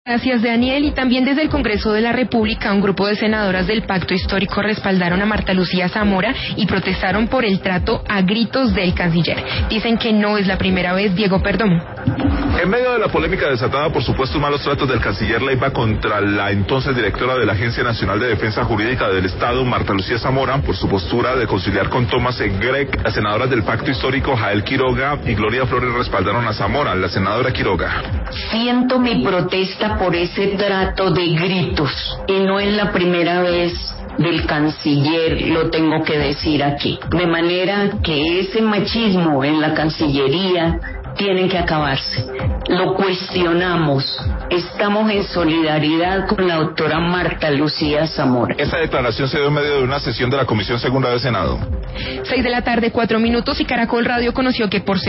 Gracias, Daniel. Y también desde el Congreso de la República, un grupo de senadoras del Pacto Histórico respaldaron a Marta Lucía Zamora y protestaron por el trato a gritos del canciller. Dicen que no es la primera vez. Diego Perdomo. En medio de la polémica desatada por supuestos malos tratos del canciller Leiva contra la entonces directora de la Agencia Nacional de Defensa Jurídica del Estado, Marta Lucía Zamora, por su postura de conciliar con Thomas Grech, las senadoras del Pacto Histórico Jael Quiroga y Gloria Flores respaldaron a Zamora. La senadora Quiroga: siento mi protesta por ese trato de gritos, y no es la primera vez del canciller, lo tengo que decir aquí. De manera que ese machismo en la Cancillería tiene que acabarse. Lo cuestionamos. Estamos en solidaridad con la doctora Marta Lucía Zamora. Esta declaración se dio en medio de una sesión de la Comisión Segunda del Senado. 6 de la tarde, 4 minutos, y Caracol Radio conoció que por